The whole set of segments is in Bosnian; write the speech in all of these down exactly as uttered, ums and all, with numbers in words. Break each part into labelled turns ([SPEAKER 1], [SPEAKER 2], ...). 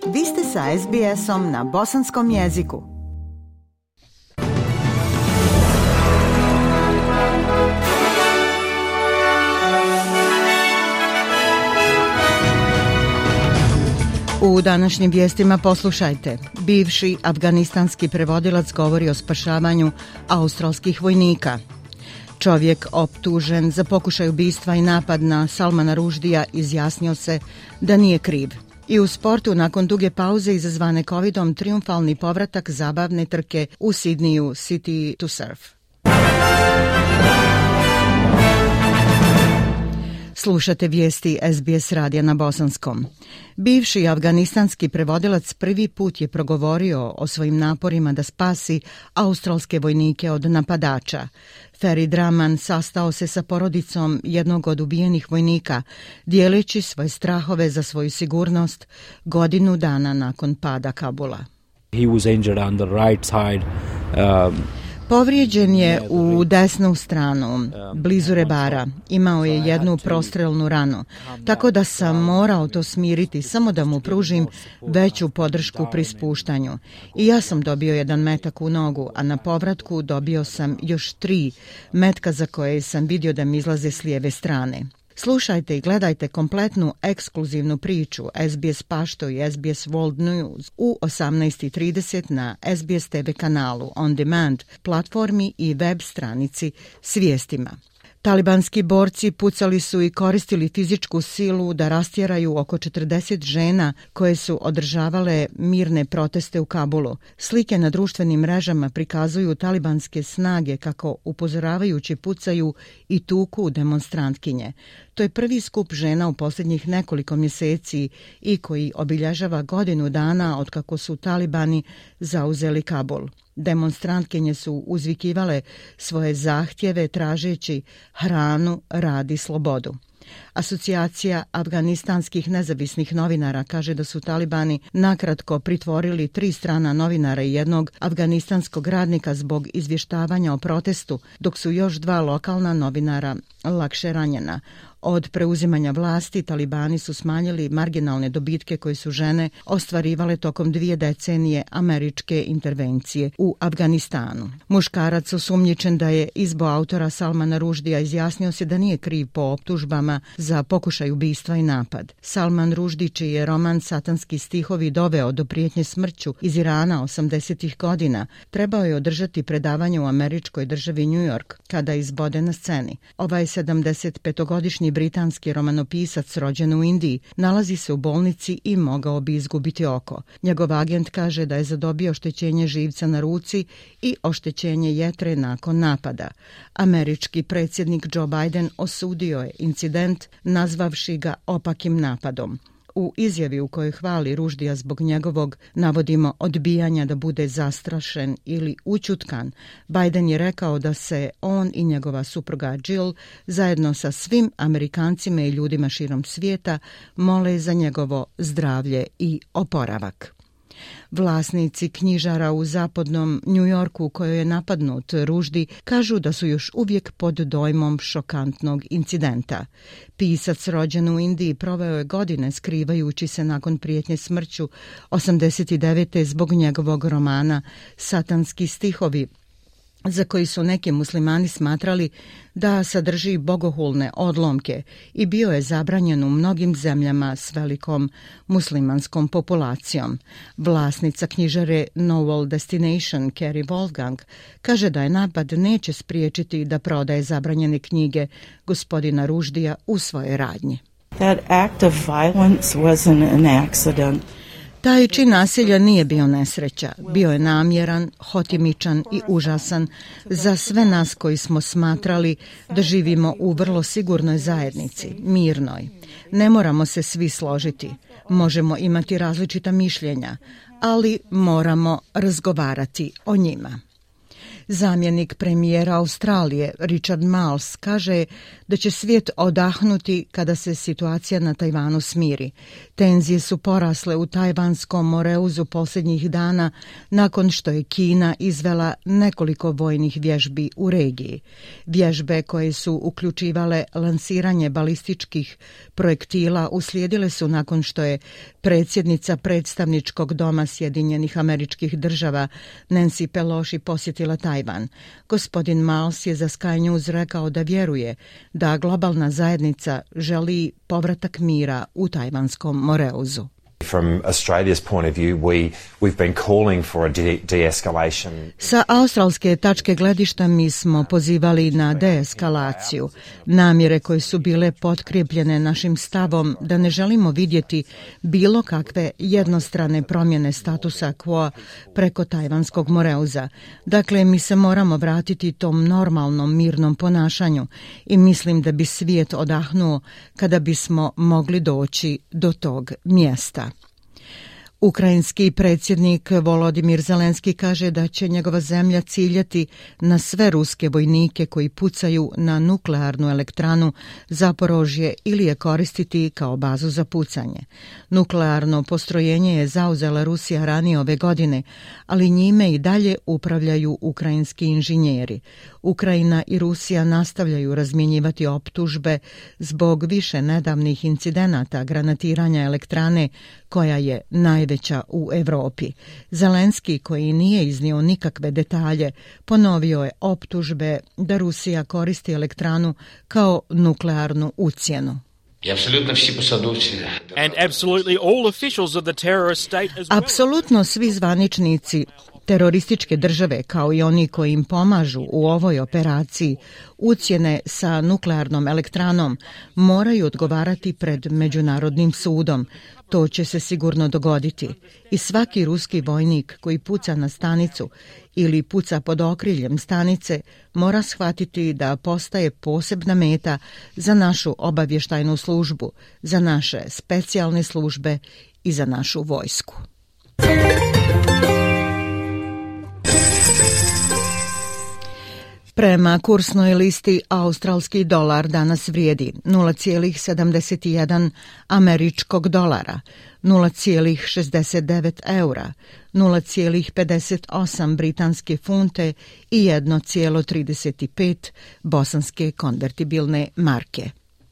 [SPEAKER 1] Vi ste sa es bi esom na bosanskom jeziku. U današnjim vijestima poslušajte. Bivši afganistanski prevodilac govori o spašavanju australskih vojnika. Čovjek optužen za pokušaj ubistva i napad na Salmana Rushdija izjasnio se da nije kriv. I u sportu, nakon duge pauze izazvane covidom, triumfalni povratak zabavne trke u Sidniju City to Surf. Slušate vijesti es bi es radija na bosanskom. Bivši afganistanski prevodilac prvi put je progovorio o svojim naporima da spasi australske vojnike od napadača. Ferid Rahman sastao se sa porodicom jednog od ubijenih vojnika, dijeleći svoje strahove za svoju sigurnost godinu dana nakon pada Kabula.
[SPEAKER 2] He was injured on the right side. Um...
[SPEAKER 1] Povrijeđen je u desnu stranu, blizu rebara. Imao je jednu prostrelnu ranu, tako da sam morao to smiriti samo da mu pružim veću podršku pri spuštanju. I ja sam dobio jedan metak u nogu, a na povratku dobio sam još tri metka za koje sam vidio da mi izlaze s lijeve strane. Slušajte i gledajte kompletnu ekskluzivnu priču es bi es Pašto i es bi es World News u osamnaest i trideset na es bi es te ve kanalu, on demand, platformi i web stranici s vijestima. Talibanski borci pucali su i koristili fizičku silu da rastjeraju oko četrdeset žena koje su održavale mirne proteste u Kabulu. Slike na društvenim mrežama prikazuju talibanske snage kako upozoravajući pucaju i tuku demonstrantkinje. To je prvi skup žena u posljednjih nekoliko mjeseci i koji obilježava godinu dana od kako su talibani zauzeli Kabul. Demonstrantkinje su uzvikivale svoje zahtjeve tražeći hranu, rad i slobodu. Asocijacija afganistanskih nezavisnih novinara kaže da su talibani nakratko pritvorili tri strana novinara i jednog afganistanskog radnika zbog izvještavanja o protestu, dok su još dva lokalna novinara lakše ranjena. Od preuzimanja vlasti talibani su smanjili marginalne dobitke koje su žene ostvarivale tokom dvije decenije američke intervencije u Afganistanu. Muškarac osumnjičen da je izbo autora Salmana Rushdija izjasnio se da nije kriv po optužbama za pokušaj ubistva i napad. Salman Rushdij, čiji je roman Satanski stihovi doveo do prijetnje smrću iz Irana osamdesetih godina, trebao je održati predavanje u američkoj državi New York kada izbode na sceni. Ovaj sedamdesetpetogodišnji britanski romanopisac rođen u Indiji nalazi se u bolnici i mogao bi izgubiti oko. Njegov agent kaže da je zadobio oštećenje živca na ruci i oštećenje jetre nakon napada. Američki predsjednik Joe Biden osudio je incident nazvavši ga opakim napadom. U izjavi u kojoj hvali Rushdija zbog njegovog, navodimo, odbijanja da bude zastrašen ili učutkan, Biden je rekao da se on i njegova supruga Jill zajedno sa svim Amerikancima i ljudima širom svijeta mole za njegovo zdravlje i oporavak. Vlasnici knjižara u zapadnom New Yorku u kojoj je napadnut Rushdij kažu da su još uvijek pod dojmom šokantnog incidenta. Pisac rođen u Indiji proveo je godine skrivajući se nakon prijetnje smrću osamdeset devete zbog njegovog romana Satanski stihovi, za koji su neki muslimani smatrali da sadrži bogohulne odlomke i bio je zabranjen u mnogim zemljama s velikom muslimanskom populacijom. Vlasnica knjižare Novel Destination, Carrie Wolfgang, kaže da je napad neće spriječiti da prodaje zabranjene knjige gospodina Rushdija u svoje radnje.
[SPEAKER 3] That act of violence wasn't an accident.
[SPEAKER 1] Taj čin nasilja nije bio nesreća, bio je namjeran, hotimičan i užasan za sve nas koji smo smatrali da živimo u vrlo sigurnoj zajednici, mirnoj. Ne moramo se svi složiti, možemo imati različita mišljenja, ali moramo razgovarati o njima. Zamjenik premijera Australije Richard Marles kaže da će svijet odahnuti kada se situacija na Tajvanu smiri. Tenzije su porasle u Tajvanskom Moreuzu posljednjih dana nakon što je Kina izvela nekoliko vojnih vježbi u regiji. Vježbe koje su uključivale lansiranje balističkih projektila uslijedile su nakon što je predsjednica predstavničkog doma Sjedinjenih Američkih Država Nancy Pelosi posjetila Tajvan. Gospodin Miles je za Sky News rekao da vjeruje da globalna zajednica želi povratak mira u Tajvanskom Moreuzu.
[SPEAKER 4] From Australia's point of view, we, we've been calling for a de- de-escalation.
[SPEAKER 1] Sa australske tačke gledišta mi smo pozivali na deeskalaciju, namjere koje su bile potkrijepljene našim stavom da ne želimo vidjeti bilo kakve jednostrane promjene statusa quo preko Tajvanskog Moreuza. Dakle, mi se moramo vratiti tom normalnom mirnom ponašanju i mislim da bi svijet odahnuo kada bismo mogli doći do tog mjesta. Ukrajinski predsjednik Volodimir Zelenski kaže da će njegova zemlja ciljati na sve ruske vojnike koji pucaju na nuklearnu elektranu Zaporožje ili je koristiti kao bazu za pucanje. Nuklearno postrojenje je zauzela Rusija ranije ove godine, ali njime i dalje upravljaju ukrajinski inženjeri. Ukrajina i Rusija nastavljaju razmjenjivati optužbe zbog više nedavnih incidenata granatiranja elektrane koja je najveća u Europi. Zelenski, koji nije iznio nikakve detalje, ponovio je optužbe da Rusija koristi elektranu kao nuklearnu ucjenu. Apsolutno svi zvaničnici terorističke države, kao i oni koji im pomažu u ovoj operaciji ucjene sa nuklearnom elektranom, moraju odgovarati pred Međunarodnim sudom. To će se sigurno dogoditi. I svaki ruski vojnik koji puca na stanicu ili puca pod okriljem stanice mora shvatiti da postaje posebna meta za našu obavještajnu službu, za naše specijalne službe i za našu vojsku. Prema kursnoj listi australski dolar danas vrijedi nula zarez sedamdeset jedan američkog dolara, nula zarez šezdeset devet eura, nula zarez pedeset osam britanske funte i jedna zarez trideset pet bosanske konvertibilne marke.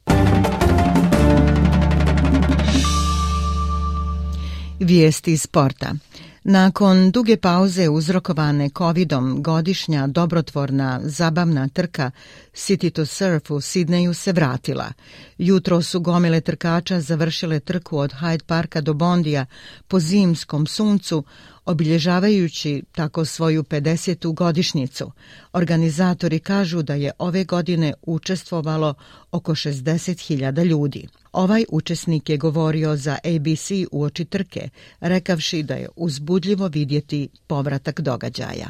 [SPEAKER 1] Vijesti iz sporta. Nakon duge pauze uzrokovane covidom, godišnja dobrotvorna zabavna trka City to Surf u Sidneju se vratila. Jutro su gomile trkača završile trku od Hyde Parka do Bondija po zimskom suncu, obilježavajući tako svoju pedesetu godišnjicu. Organizatori kažu da je ove godine učestvovalo oko šezdeset hiljada ljudi. Ovaj učesnik je govorio za A B C uoči trke, rekavši da je uzbudljivo vidjeti povratak događaja.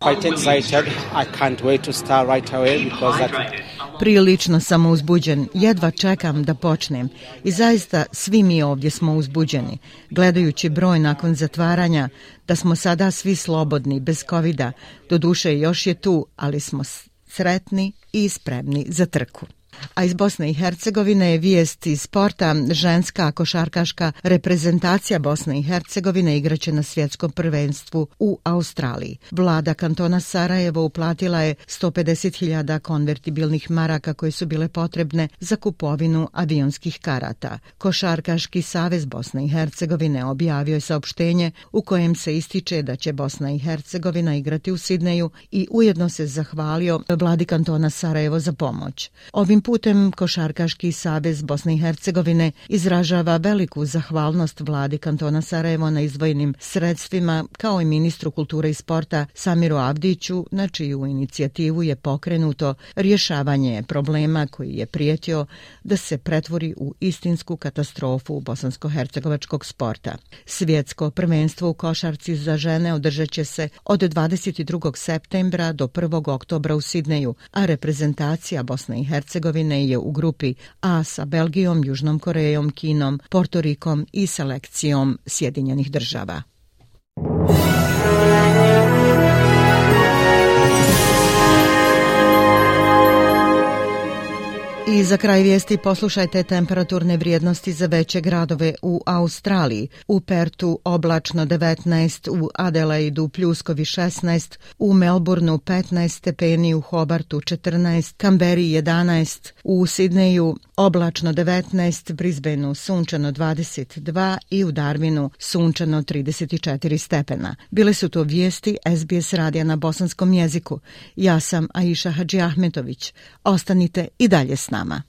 [SPEAKER 1] Prilično sam uzbuđen, jedva čekam da počnem i zaista svi mi ovdje smo uzbuđeni. Gledajući broj nakon zatvaranja, da smo sada svi slobodni, bez covida, doduše još je tu, ali smo sretni i spremni za trku. A iz Bosne i Hercegovine je vijest iz sporta. Ženska košarkaška reprezentacija Bosne i Hercegovine igraće na svjetskom prvenstvu u Australiji. Vlada kantona Sarajevo uplatila je sto pedeset hiljada konvertibilnih maraka koje su bile potrebne za kupovinu avionskih karata. Košarkaški savez Bosne i Hercegovine objavio je saopštenje u kojem se ističe da će Bosna i Hercegovina igrati u Sidneju i ujedno se zahvalio vladi kantona Sarajevo za pomoć. Ovim putem Košarkaški savez Bosne i Hercegovine izražava veliku zahvalnost vladi kantona Sarajevo na izdvojenim sredstvima, kao i ministru kulture i sporta Samiru Avdiću, na čiju inicijativu je pokrenuto rješavanje problema koji je prijetio da se pretvori u istinsku katastrofu bosansko-hercegovačkog sporta. Svjetsko prvenstvo u košarci za žene održat će se od dvadeset drugog septembra do prvog oktobra u Sidneju, a reprezentacija Bosne i Hercegovine je u grupi A sa Belgijom, Južnom Korejom, Kinom, Portorikom i selekcijom Sjedinjenih Država. I za kraj vijesti poslušajte temperaturne vrijednosti za veće gradove u Australiji. U Pertu oblačno devetnaest, u Adelaidu pljuskovi šesnaest, u Melbourneu petnaest stepeni, u Hobartu četrnaest, Kamberi jedanaest, u Sidneju oblačno devetnaest, Brisbaneu sunčano dvadeset dva i u Darwinu sunčano trideset četiri stepena. Bile su to vijesti S B S radija na bosanskom jeziku. Ja sam Aisha Hadžiahmetović. Ostanite i dalje s nama.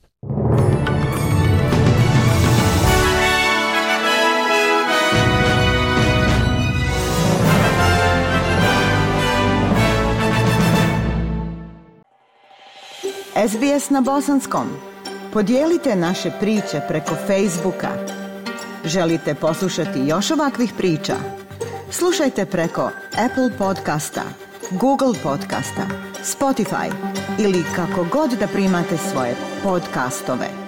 [SPEAKER 1] S B S na bosanskom. Podijelite naše priče preko Facebooka. Želite poslušati još ovakvih priča? Slušajte preko Apple podcasta, Google podcasta, Spotify ili kako god da primate svoje podcastove.